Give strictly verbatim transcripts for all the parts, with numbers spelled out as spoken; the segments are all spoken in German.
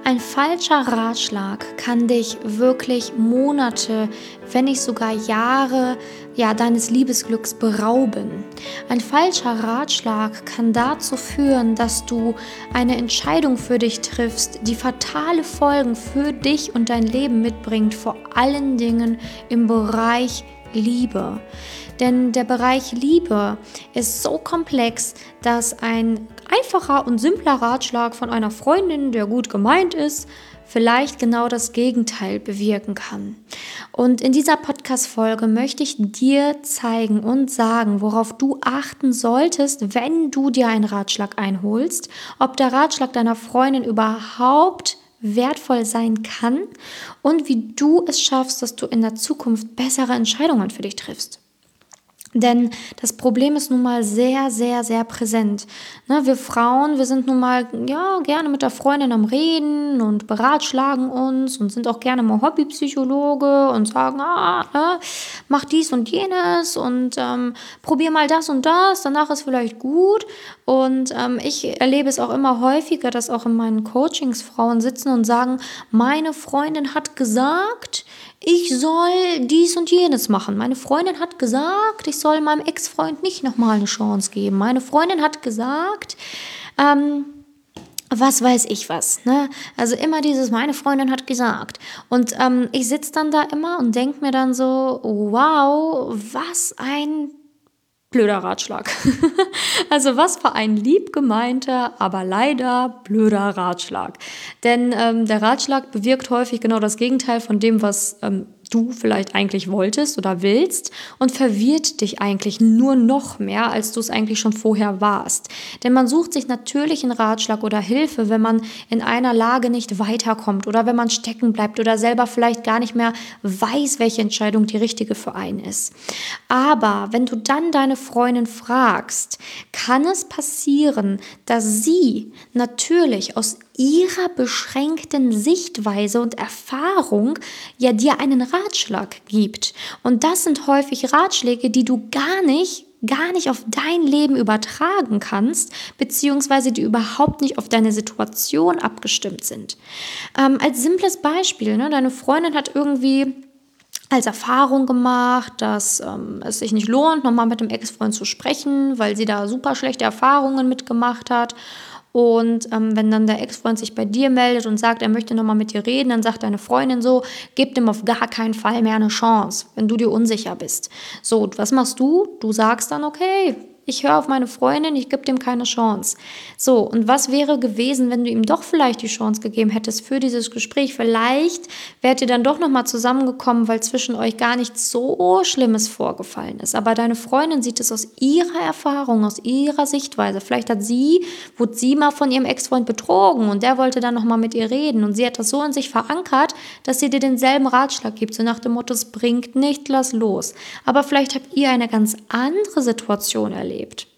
Ein falscher Ratschlag kann dich wirklich Monate, wenn nicht sogar Jahre, ja, deines Liebesglücks berauben. Ein falscher Ratschlag kann dazu führen, dass du eine Entscheidung für dich triffst, die fatale Folgen für dich und dein Leben mitbringt, vor allen Dingen im Bereich Liebe. Denn der Bereich Liebe ist so komplex, dass ein einfacher und simpler Ratschlag von einer Freundin, der gut gemeint ist, vielleicht genau das Gegenteil bewirken kann. Und in dieser Podcast-Folge möchte ich dir zeigen und sagen, worauf du achten solltest, wenn du dir einen Ratschlag einholst, ob der Ratschlag deiner Freundin überhaupt wertvoll sein kann und wie du es schaffst, dass du in der Zukunft bessere Entscheidungen für dich triffst. Denn das Problem ist nun mal sehr, sehr, sehr präsent. Ne, wir Frauen, wir sind nun mal ja, gerne mit der Freundin am Reden und beratschlagen uns und sind auch gerne mal Hobbypsychologe und sagen, ah, äh, mach dies und jenes und ähm, probier mal das und das, danach ist vielleicht gut. Und ähm, ich erlebe es auch immer häufiger, dass auch in meinen Coachings Frauen sitzen und sagen, meine Freundin hat gesagt, ich soll dies und jenes machen. Meine Freundin hat gesagt, ich soll meinem Ex-Freund nicht nochmal eine Chance geben. Meine Freundin hat gesagt, ähm, was weiß ich was. Ne? Also immer dieses, meine Freundin hat gesagt. Und ähm, ich sitze dann da immer und denke mir dann so, wow, was ein blöder Ratschlag. Also was für ein lieb gemeinter, aber leider blöder Ratschlag. Denn ähm, der Ratschlag bewirkt häufig genau das Gegenteil von dem, was ähm, du vielleicht eigentlich wolltest oder willst und verwirrt dich eigentlich nur noch mehr, als du es eigentlich schon vorher warst. Denn man sucht sich natürlich einen Ratschlag oder Hilfe, wenn man in einer Lage nicht weiterkommt oder wenn man stecken bleibt oder selber vielleicht gar nicht mehr weiß, welche Entscheidung die richtige für einen ist. Aber wenn du dann deine Freundin fragst, kann es passieren, dass sie natürlich aus ihrer beschränkten Sichtweise und Erfahrung ja dir einen Ratschlag gibt. Und das sind häufig Ratschläge, die du gar nicht, gar nicht auf dein Leben übertragen kannst, beziehungsweise die überhaupt nicht auf deine Situation abgestimmt sind. Ähm, als simples Beispiel, ne, deine Freundin hat irgendwie als Erfahrung gemacht, dass ähm, es sich nicht lohnt, nochmal mit dem Ex-Freund zu sprechen, weil sie da super schlechte Erfahrungen mitgemacht hat. Und ähm, wenn dann der Ex-Freund sich bei dir meldet und sagt, er möchte nochmal mit dir reden, dann sagt deine Freundin so, gib dem auf gar keinen Fall mehr eine Chance, wenn du dir unsicher bist. So, was machst du? Du sagst dann, okay, ich höre auf meine Freundin, ich gebe dem keine Chance. So, und was wäre gewesen, wenn du ihm doch vielleicht die Chance gegeben hättest für dieses Gespräch? Vielleicht wärt ihr dann doch nochmal zusammengekommen, weil zwischen euch gar nichts so Schlimmes vorgefallen ist. Aber deine Freundin sieht es aus ihrer Erfahrung, aus ihrer Sichtweise. Vielleicht hat sie, wurde sie mal von ihrem Ex-Freund betrogen und der wollte dann nochmal mit ihr reden. Und sie hat das so in sich verankert, dass sie dir denselben Ratschlag gibt, so nach dem Motto, es bringt nicht, lass los. Aber vielleicht habt ihr eine ganz andere Situation erlebt.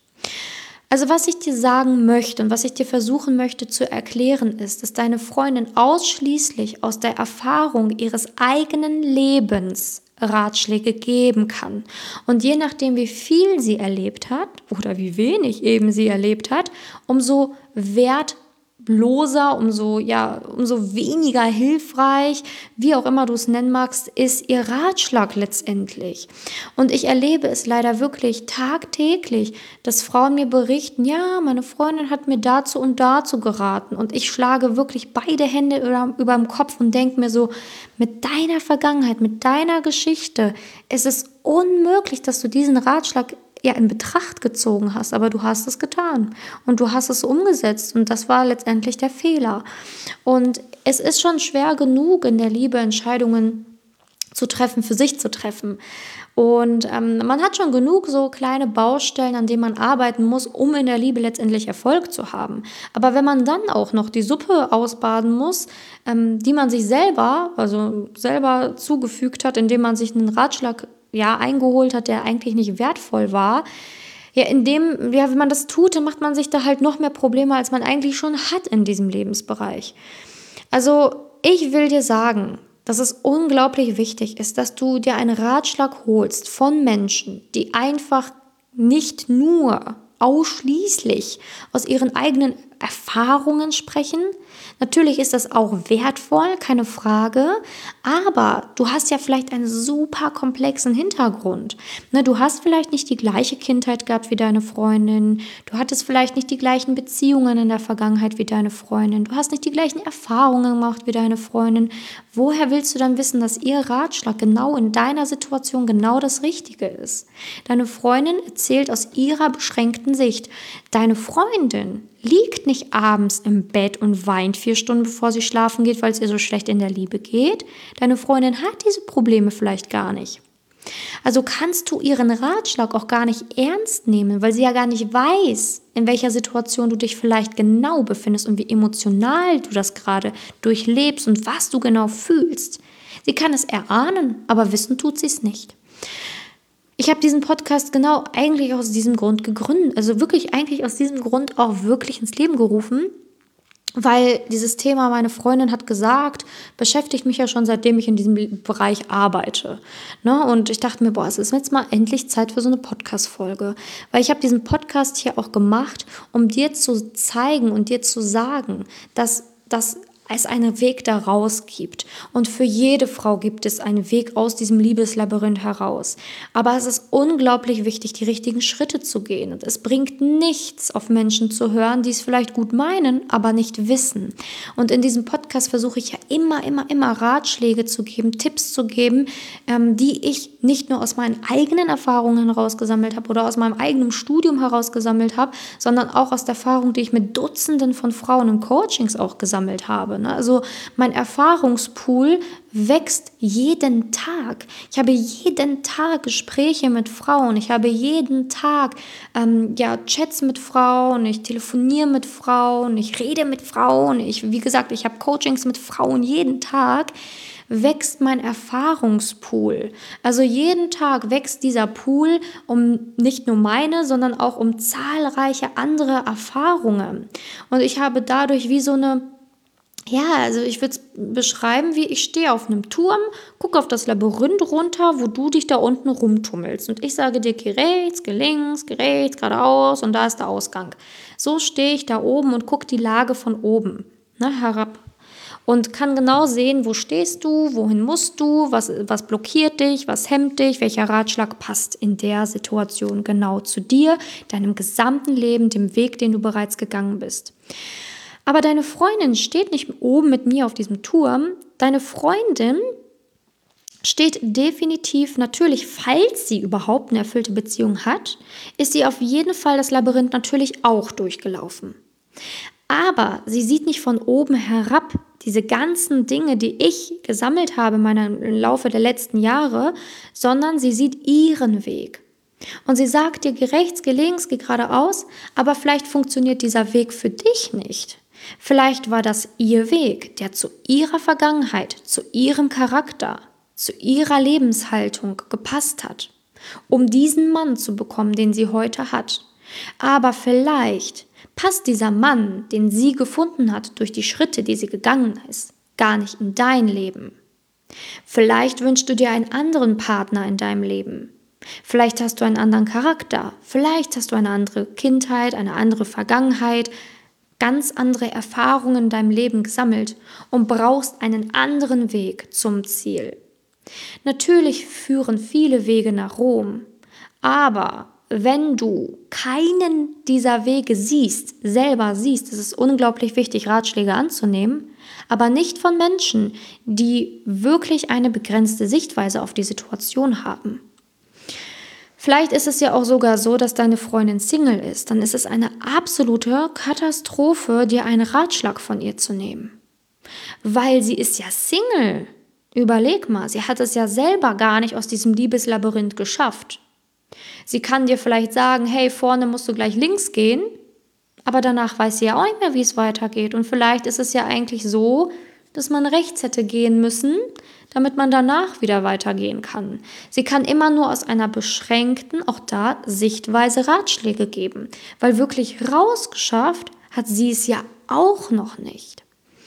Also was ich dir sagen möchte und was ich dir versuchen möchte zu erklären ist, dass deine Freundin ausschließlich aus der Erfahrung ihres eigenen Lebens Ratschläge geben kann. Und je nachdem, wie viel sie erlebt hat oder wie wenig eben sie erlebt hat, umso wertvoller, bloßer, umso, ja, umso weniger hilfreich, wie auch immer du es nennen magst, ist ihr Ratschlag letztendlich. Und ich erlebe es leider wirklich tagtäglich, dass Frauen mir berichten, ja, meine Freundin hat mir dazu und dazu geraten und ich schlage wirklich beide Hände über, über dem Kopf und denke mir so, mit deiner Vergangenheit, mit deiner Geschichte ist es unmöglich, dass du diesen Ratschlag ja in Betracht gezogen hast, aber du hast es getan und du hast es umgesetzt und das war letztendlich der Fehler. Und es ist schon schwer genug in der Liebe Entscheidungen zu treffen, für sich zu treffen. Und ähm, man hat schon genug so kleine Baustellen, an denen man arbeiten muss, um in der Liebe letztendlich Erfolg zu haben. Aber wenn man dann auch noch die Suppe ausbaden muss, ähm, die man sich selber, also selber zugefügt hat, indem man sich einen Ratschlag ja, eingeholt hat, der eigentlich nicht wertvoll war, ja, indem, ja, wenn man das tut, dann macht man sich da halt noch mehr Probleme, als man eigentlich schon hat in diesem Lebensbereich. Also, ich will dir sagen, dass es unglaublich wichtig ist, dass du dir einen Ratschlag holst von Menschen, die einfach nicht nur ausschließlich aus ihren eigenen Erfahrungen sprechen. Natürlich ist das auch wertvoll, keine Frage, aber du hast ja vielleicht einen super komplexen Hintergrund. Ne, du hast vielleicht nicht die gleiche Kindheit gehabt wie deine Freundin, du hattest vielleicht nicht die gleichen Beziehungen in der Vergangenheit wie deine Freundin, du hast nicht die gleichen Erfahrungen gemacht wie deine Freundin. Woher willst du dann wissen, dass ihr Ratschlag genau in deiner Situation genau das Richtige ist? Deine Freundin erzählt aus ihrer beschränkten Sicht. Deine Freundin liegt nicht abends im Bett und weint vier Stunden, bevor sie schlafen geht, weil es ihr so schlecht in der Liebe geht. Deine Freundin hat diese Probleme vielleicht gar nicht. Also kannst du ihren Ratschlag auch gar nicht ernst nehmen, weil sie ja gar nicht weiß, in welcher Situation du dich vielleicht genau befindest und wie emotional du das gerade durchlebst und was du genau fühlst. Sie kann es erahnen, aber wissen tut sie es nicht. Ich habe diesen Podcast genau eigentlich aus diesem Grund gegründet, also wirklich eigentlich aus diesem Grund auch wirklich ins Leben gerufen, weil dieses Thema, meine Freundin hat gesagt, beschäftigt mich ja schon, seitdem ich in diesem Bereich arbeite. Ne? Und ich dachte mir, boah, es ist jetzt mal endlich Zeit für so eine Podcast-Folge. Weil ich habe diesen Podcast hier auch gemacht, um dir zu zeigen und dir zu sagen, dass das es einen Weg da raus gibt. Und für jede Frau gibt es einen Weg aus diesem Liebeslabyrinth heraus. Aber es ist unglaublich wichtig, die richtigen Schritte zu gehen. Und es bringt nichts, auf Menschen zu hören, die es vielleicht gut meinen, aber nicht wissen. Und in diesem Podcast versuche ich ja immer, immer, immer Ratschläge zu geben, Tipps zu geben, ähm, die ich nicht nur aus meinen eigenen Erfahrungen herausgesammelt habe oder aus meinem eigenen Studium herausgesammelt habe, sondern auch aus der Erfahrung, die ich mit Dutzenden von Frauen in Coachings auch gesammelt habe. Also mein Erfahrungspool wächst jeden Tag. Ich habe jeden Tag Gespräche mit Frauen. Ich habe jeden Tag ähm, ja, Chats mit Frauen. Ich telefoniere mit Frauen. Ich rede mit Frauen. Ich, wie gesagt, ich habe Coachings mit Frauen jeden Tag. Wächst mein Erfahrungspool. Also jeden Tag wächst dieser Pool um nicht nur meine, sondern auch um zahlreiche andere Erfahrungen. Und ich habe dadurch wie so eine Ja, also ich würde es beschreiben, wie ich stehe auf einem Turm, gucke auf das Labyrinth runter, wo du dich da unten rumtummelst. Und ich sage dir, geh rechts, geh links, geh rechts, geradeaus und da ist der Ausgang. So stehe ich da oben und gucke die Lage von oben, ne, herab. Und kann genau sehen, wo stehst du, wohin musst du, was, was blockiert dich, was hemmt dich, welcher Ratschlag passt in der Situation genau zu dir, deinem gesamten Leben, dem Weg, den du bereits gegangen bist. Aber deine Freundin steht nicht oben mit mir auf diesem Turm. Deine Freundin steht definitiv, natürlich, falls sie überhaupt eine erfüllte Beziehung hat, ist sie auf jeden Fall das Labyrinth natürlich auch durchgelaufen. Aber sie sieht nicht von oben herab diese ganzen Dinge, die ich gesammelt habe in meinem, im Laufe der letzten Jahre, sondern sie sieht ihren Weg. Und sie sagt dir, geh rechts, geh links, geh geradeaus, aber vielleicht funktioniert dieser Weg für dich nicht. Vielleicht war das ihr Weg, der zu ihrer Vergangenheit, zu ihrem Charakter, zu ihrer Lebenshaltung gepasst hat, um diesen Mann zu bekommen, den sie heute hat. Aber vielleicht passt dieser Mann, den sie gefunden hat, durch die Schritte, die sie gegangen ist, gar nicht in dein Leben. Vielleicht wünschst du dir einen anderen Partner in deinem Leben. Vielleicht hast du einen anderen Charakter. Vielleicht hast du eine andere Kindheit, eine andere Vergangenheit, ganz andere Erfahrungen in deinem Leben gesammelt und brauchst einen anderen Weg zum Ziel. Natürlich führen viele Wege nach Rom, aber wenn du keinen dieser Wege siehst, selber siehst, ist es unglaublich wichtig, Ratschläge anzunehmen, aber nicht von Menschen, die wirklich eine begrenzte Sichtweise auf die Situation haben. Vielleicht ist es ja auch sogar so, dass deine Freundin Single ist. Dann ist es eine absolute Katastrophe, dir einen Ratschlag von ihr zu nehmen. Weil sie ist ja Single. Überleg mal, sie hat es ja selber gar nicht aus diesem Liebeslabyrinth geschafft. Sie kann dir vielleicht sagen, hey, vorne musst du gleich links gehen, aber danach weiß sie ja auch nicht mehr, wie es weitergeht. Und vielleicht ist es ja eigentlich so, dass man rechts hätte gehen müssen, damit man danach wieder weitergehen kann. Sie kann immer nur aus einer beschränkten, auch da, Sichtweise Ratschläge geben, weil wirklich rausgeschafft hat sie es ja auch noch nicht.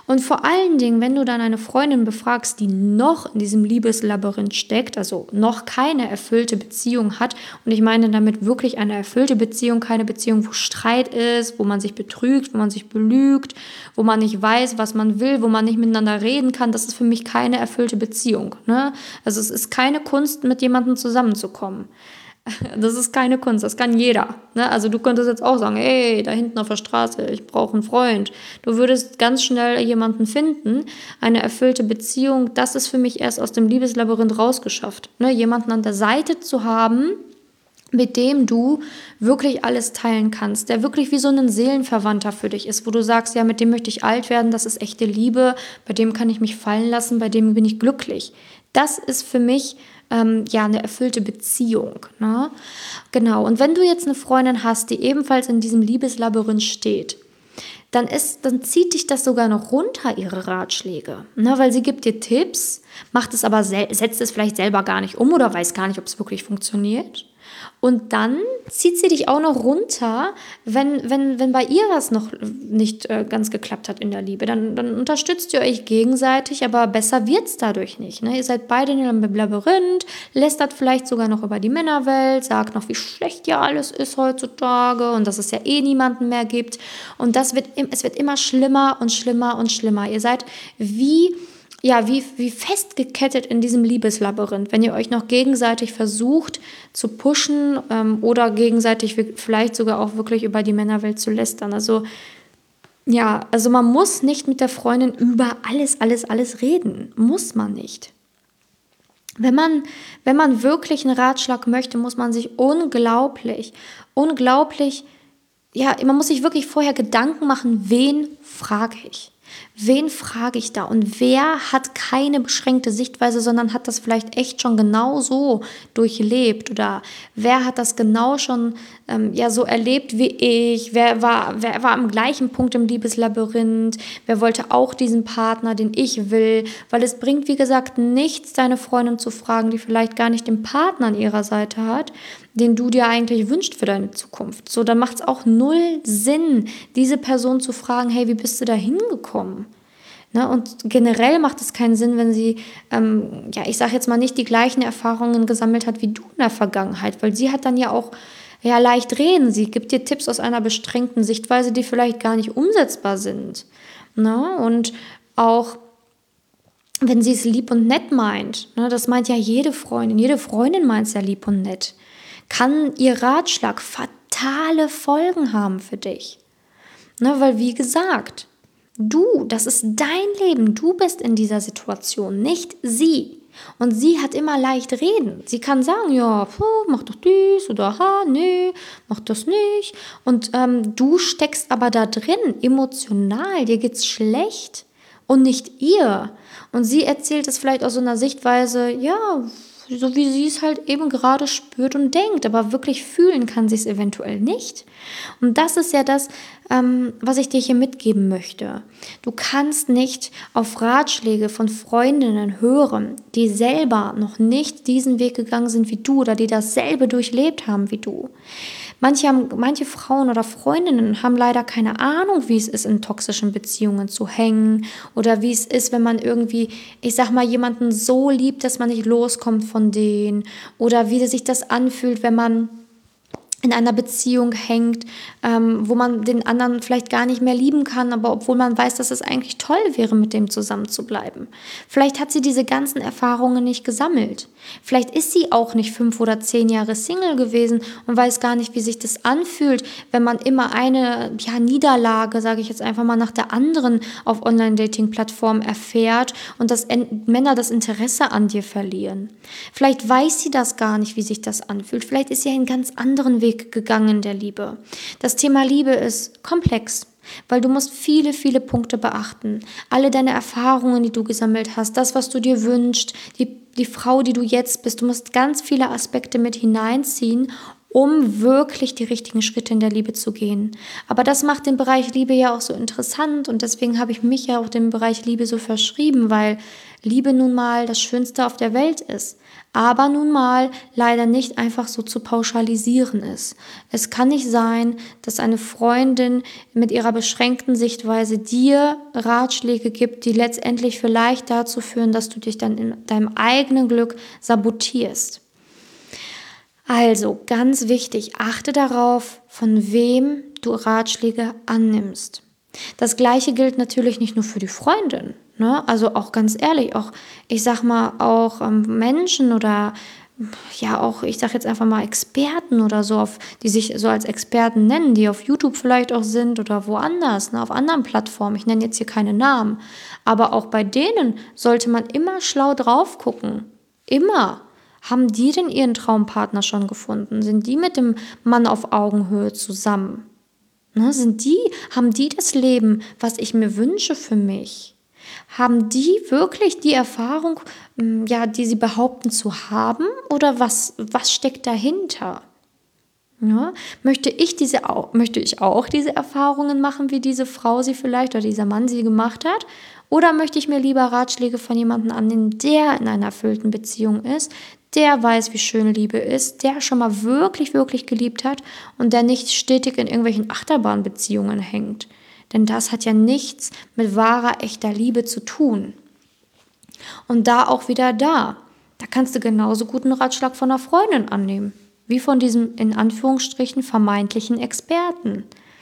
Und vor allen Dingen, wenn du dann eine Freundin befragst, die noch in diesem Liebeslabyrinth steckt, also noch keine erfüllte Beziehung hat, und ich meine damit wirklich eine erfüllte Beziehung, keine Beziehung, wo Streit ist, wo man sich betrügt, wo man sich belügt, wo man nicht weiß, was man will, wo man nicht miteinander reden kann, das ist für mich keine erfüllte Beziehung. Ne? Also es ist keine Kunst, mit jemandem zusammenzukommen. Das ist keine Kunst, das kann jeder. Ne? Also du könntest jetzt auch sagen, ey, da hinten auf der Straße, ich brauche einen Freund. Du würdest ganz schnell jemanden finden. Eine erfüllte Beziehung, das ist für mich erst aus dem Liebeslabyrinth rausgeschafft. Ne? Jemanden an der Seite zu haben, mit dem du wirklich alles teilen kannst, der wirklich wie so ein Seelenverwandter für dich ist, wo du sagst, ja, mit dem möchte ich alt werden, das ist echte Liebe, bei dem kann ich mich fallen lassen, bei dem bin ich glücklich. Das ist für mich ähm, ja eine erfüllte Beziehung. Ne? Genau, und wenn du jetzt eine Freundin hast, die ebenfalls in diesem Liebeslabyrinth steht, dann, ist, dann zieht dich das sogar noch runter, ihre Ratschläge. Ne? Weil sie gibt dir Tipps, macht es aber, sel- setzt es vielleicht selber gar nicht um oder weiß gar nicht, ob es wirklich funktioniert. Und dann zieht sie dich auch noch runter, wenn, wenn, wenn bei ihr was noch nicht äh, ganz geklappt hat in der Liebe. Dann, dann unterstützt ihr euch gegenseitig, aber besser wird es dadurch nicht. Ne? Ihr seid beide in einem Labyrinth, lästert vielleicht sogar noch über die Männerwelt, sagt noch, wie schlecht ja alles ist heutzutage und dass es ja eh niemanden mehr gibt. Und das wird, es wird immer schlimmer und schlimmer und schlimmer. Ihr seid wie... Ja, wie, wie festgekettet in diesem Liebeslabyrinth, wenn ihr euch noch gegenseitig versucht zu pushen ähm, oder gegenseitig vielleicht sogar auch wirklich über die Männerwelt zu lästern. Also ja, also man muss nicht mit der Freundin über alles, alles, alles reden. Muss man nicht. Wenn man, wenn man wirklich einen Ratschlag möchte, muss man sich unglaublich, unglaublich, ja, man muss sich wirklich vorher Gedanken machen, wen frage ich? Wen frage ich da und wer hat keine beschränkte Sichtweise, sondern hat das vielleicht echt schon genau so durchlebt oder wer hat das genau schon ähm, ja, so erlebt wie ich, wer war, wer war am gleichen Punkt im Liebeslabyrinth, wer wollte auch diesen Partner, den ich will, weil es bringt, wie gesagt, nichts, deine Freundin zu fragen, die vielleicht gar nicht den Partner an ihrer Seite hat, den du dir eigentlich wünschst für deine Zukunft. So, dann macht es auch null Sinn, diese Person zu fragen, hey, wie bist du da hingekommen? Ne? Und generell macht es keinen Sinn, wenn sie, ähm, ja, ich sage jetzt mal, nicht die gleichen Erfahrungen gesammelt hat wie du in der Vergangenheit, weil sie hat dann ja auch ja, leicht reden. Sie gibt dir Tipps aus einer beschränkten Sichtweise, die vielleicht gar nicht umsetzbar sind. Ne? Und auch wenn sie es lieb und nett meint, ne, das meint ja jede Freundin, jede Freundin meint es ja lieb und nett, kann ihr Ratschlag fatale Folgen haben für dich. Ne, weil wie gesagt, du, das ist dein Leben, du bist in dieser Situation, nicht sie. Und sie hat immer leicht reden. Sie kann sagen, ja, puh, mach doch dies oder ha, nee, mach das nicht. Und ähm, du steckst aber da drin, emotional, dir geht's schlecht und nicht ihr. Und sie erzählt es vielleicht aus so einer Sichtweise, ja, so wie sie es halt eben gerade spürt und denkt, aber wirklich fühlen kann sie es eventuell nicht. Und das ist ja das, ähm, was ich dir hier mitgeben möchte. Du kannst nicht auf Ratschläge von Freundinnen hören, die selber noch nicht diesen Weg gegangen sind wie du oder die dasselbe durchlebt haben wie du. Manche, haben, manche Frauen oder Freundinnen haben leider keine Ahnung, wie es ist, in toxischen Beziehungen zu hängen oder wie es ist, wenn man irgendwie, ich sag mal, jemanden so liebt, dass man nicht loskommt von denen oder wie sich das anfühlt, wenn man in einer Beziehung hängt, ähm, wo man den anderen vielleicht gar nicht mehr lieben kann, aber obwohl man weiß, dass es eigentlich toll wäre, mit dem zusammen zu bleiben. Vielleicht hat sie diese ganzen Erfahrungen nicht gesammelt. Vielleicht ist sie auch nicht fünf oder zehn Jahre Single gewesen und weiß gar nicht, wie sich das anfühlt, wenn man immer eine ja, Niederlage, sage ich jetzt einfach mal, nach der anderen auf Online-Dating-Plattformen erfährt und dass Männer das Interesse an dir verlieren. Vielleicht weiß sie das gar nicht, wie sich das anfühlt. Vielleicht ist sie einen ganz anderen Weg gegangen in der Liebe. Das Thema Liebe ist komplex, weil du musst viele, viele Punkte beachten. Alle deine Erfahrungen, die du gesammelt hast, das, was du dir wünschst, die, die Frau, die du jetzt bist, du musst ganz viele Aspekte mit hineinziehen, um wirklich die richtigen Schritte in der Liebe zu gehen. Aber das macht den Bereich Liebe ja auch so interessant und deswegen habe ich mich ja auch dem Bereich Liebe so verschrieben, weil Liebe nun mal das Schönste auf der Welt ist. Aber nun mal leider nicht einfach so zu pauschalisieren ist. Es kann nicht sein, dass eine Freundin mit ihrer beschränkten Sichtweise dir Ratschläge gibt, die letztendlich vielleicht dazu führen, dass du dich dann in deinem eigenen Glück sabotierst. Also ganz wichtig, achte darauf, von wem du Ratschläge annimmst. Das Gleiche gilt natürlich nicht nur für die Freundin, ne? Also auch ganz ehrlich, auch ich sag mal auch ähm, Menschen oder ja auch, ich sag jetzt einfach mal Experten oder so, auf, die sich so als Experten nennen, die auf YouTube vielleicht auch sind oder woanders, ne, auf anderen Plattformen. Ich nenne jetzt hier keine Namen, aber auch bei denen sollte man immer schlau drauf gucken. Immer. Haben die denn ihren Traumpartner schon gefunden? Sind die mit dem Mann auf Augenhöhe zusammen? Ne, sind die, haben die das Leben, was ich mir wünsche für mich? Haben die wirklich die Erfahrung, ja, die sie behaupten zu haben? Oder was, was steckt dahinter? Ja, möchte ich diese, möchte ich auch diese Erfahrungen machen, wie diese Frau sie vielleicht oder dieser Mann sie gemacht hat? Oder möchte ich mir lieber Ratschläge von jemandem annehmen, der in einer erfüllten Beziehung ist, der weiß, wie schön Liebe ist, der schon mal wirklich, wirklich geliebt hat und der nicht stetig in irgendwelchen Achterbahnbeziehungen hängt? Denn das hat ja nichts mit wahrer, echter Liebe zu tun. Und da auch wieder da, da kannst du genauso gut einen Ratschlag von einer Freundin annehmen, wie von diesem in Anführungsstrichen vermeintlichen Experten.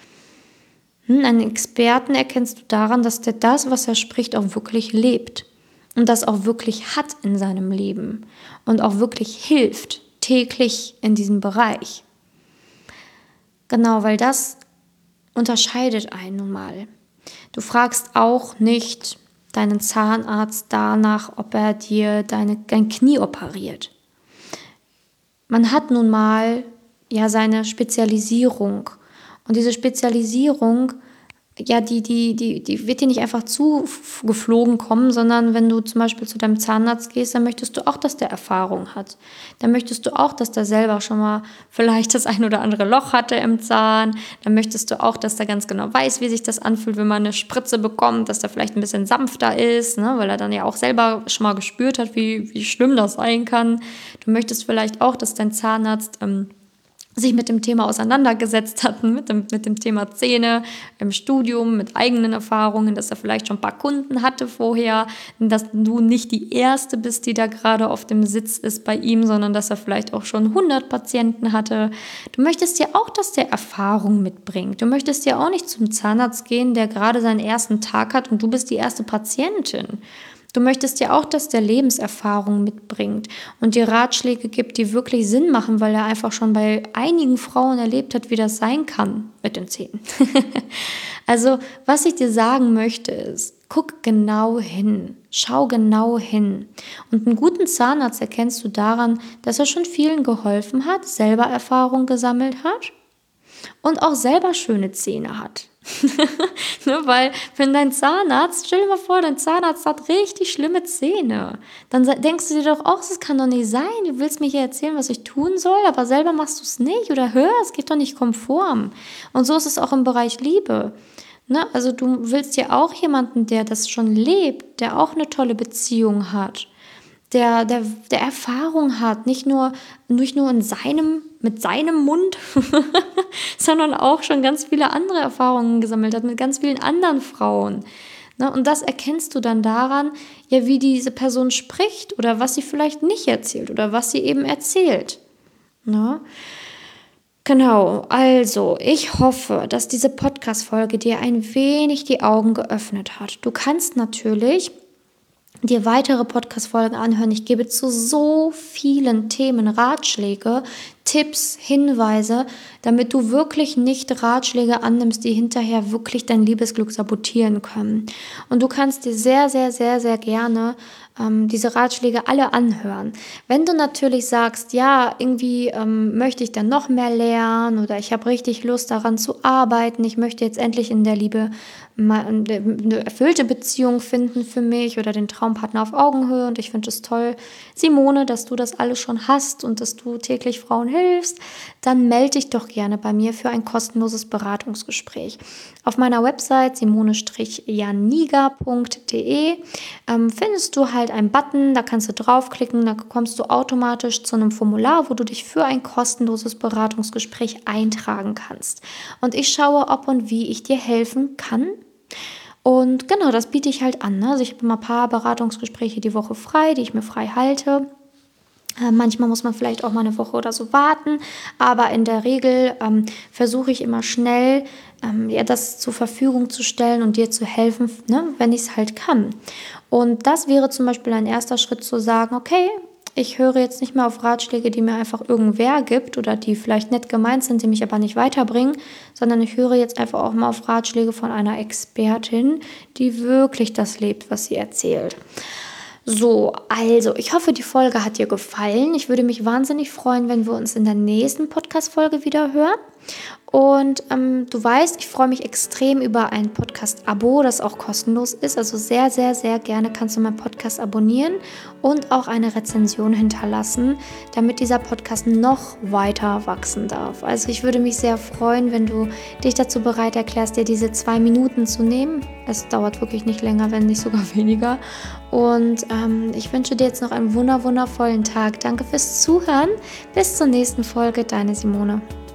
Hm, einen Experten erkennst du daran, dass der das, was er spricht, auch wirklich lebt und das auch wirklich hat in seinem Leben und auch wirklich hilft täglich in diesem Bereich. Genau, weil das unterscheidet einen nun mal. Du fragst auch nicht deinen Zahnarzt danach, ob er dir deine, dein Knie operiert. Man hat nun mal ja seine Spezialisierung und diese Spezialisierung, ja, die, die, die, die wird dir nicht einfach zugeflogen kommen, sondern wenn du zum Beispiel zu deinem Zahnarzt gehst, dann möchtest du auch, dass der Erfahrung hat. Dann möchtest du auch, dass der selber schon mal vielleicht das ein oder andere Loch hatte im Zahn. Dann möchtest du auch, dass der ganz genau weiß, wie sich das anfühlt, wenn man eine Spritze bekommt, dass der vielleicht ein bisschen sanfter ist, ne, weil er dann ja auch selber schon mal gespürt hat, wie, wie schlimm das sein kann. Du möchtest vielleicht auch, dass dein Zahnarzt ähm, sich mit dem Thema auseinandergesetzt hatten, mit dem, mit dem Thema Zähne im Studium, mit eigenen Erfahrungen, dass er vielleicht schon ein paar Kunden hatte vorher, dass du nicht die Erste bist, die da gerade auf dem Sitz ist bei ihm, sondern dass er vielleicht auch schon hundert Patienten hatte. Du möchtest ja auch, dass der Erfahrung mitbringt. Du möchtest ja auch nicht zum Zahnarzt gehen, der gerade seinen ersten Tag hat und du bist die erste Patientin. Du möchtest ja auch, dass der Lebenserfahrung mitbringt und dir Ratschläge gibt, die wirklich Sinn machen, weil er einfach schon bei einigen Frauen erlebt hat, wie das sein kann mit den Zähnen. Also, was ich dir sagen möchte ist, guck genau hin, schau genau hin. Und einen guten Zahnarzt erkennst du daran, dass er schon vielen geholfen hat, selber Erfahrung gesammelt hat und auch selber schöne Zähne hat. Ne, weil wenn dein Zahnarzt, stell dir mal vor, dein Zahnarzt hat richtig schlimme Zähne, dann denkst du dir doch auch, das kann doch nicht sein, du willst mir hier erzählen, was ich tun soll, aber selber machst du es nicht oder hör, es geht doch nicht konform. Und so ist es auch im Bereich Liebe. Ne, also du willst ja auch jemanden, der das schon lebt, der auch eine tolle Beziehung hat, der, der, der Erfahrung hat, nicht nur, nicht nur in seinem, mit seinem Mund, sondern auch schon ganz viele andere Erfahrungen gesammelt hat mit ganz vielen anderen Frauen. Ne, und das erkennst du dann daran, ja, wie diese Person spricht oder was sie vielleicht nicht erzählt oder was sie eben erzählt. Ne? Genau, also ich hoffe, dass diese Podcast-Folge dir ein wenig die Augen geöffnet hat. Du kannst natürlich dir weitere Podcast-Folgen anhören. Ich gebe zu so vielen Themen Ratschläge, Tipps, Hinweise, damit du wirklich nicht Ratschläge annimmst, die hinterher wirklich dein Liebesglück sabotieren können. Und du kannst dir sehr, sehr, sehr, sehr gerne ähm, diese Ratschläge alle anhören. Wenn du natürlich sagst, ja, irgendwie ähm, möchte ich dann noch mehr lernen oder ich habe richtig Lust daran zu arbeiten, ich möchte jetzt endlich in der Liebe eine erfüllte Beziehung finden für mich oder den Traumpartner auf Augenhöhe. Und ich finde es toll, Simone, dass du das alles schon hast und dass du täglich Frauen hilfst. Dann melde dich doch gerne bei mir für ein kostenloses Beratungsgespräch. Auf meiner Website simone janiga punkt de ähm, findest du halt einen Button, da kannst du draufklicken, da kommst du automatisch zu einem Formular, wo du dich für ein kostenloses Beratungsgespräch eintragen kannst. Und ich schaue, ob und wie ich dir helfen kann. Und genau, das biete ich halt an. Ne? Also ich habe immer ein paar Beratungsgespräche die Woche frei, die ich mir frei halte. Äh, manchmal muss man vielleicht auch mal eine Woche oder so warten, aber in der Regel ähm, versuche ich immer schnell, ähm, ja, das zur Verfügung zu stellen und dir zu helfen, ne, wenn ich es halt kann. Und das wäre zum Beispiel ein erster Schritt zu sagen, okay, ich höre jetzt nicht mehr auf Ratschläge, die mir einfach irgendwer gibt oder die vielleicht nett gemeint sind, die mich aber nicht weiterbringen, sondern ich höre jetzt einfach auch mal auf Ratschläge von einer Expertin, die wirklich das lebt, was sie erzählt. So, also ich hoffe, die Folge hat dir gefallen. Ich würde mich wahnsinnig freuen, wenn wir uns in der nächsten Podcast-Folge wieder hören. Und ähm, du weißt, ich freue mich extrem über ein Podcast-Abo, das auch kostenlos ist. Also sehr, sehr, sehr gerne kannst du meinen Podcast abonnieren und auch eine Rezension hinterlassen, damit dieser Podcast noch weiter wachsen darf. Also ich würde mich sehr freuen, wenn du dich dazu bereit erklärst, dir diese zwei Minuten zu nehmen. Es dauert wirklich nicht länger, wenn nicht sogar weniger. Und ähm, ich wünsche dir jetzt noch einen wunder, wundervollen Tag. Danke fürs Zuhören. Bis zur nächsten Folge, deine Simone.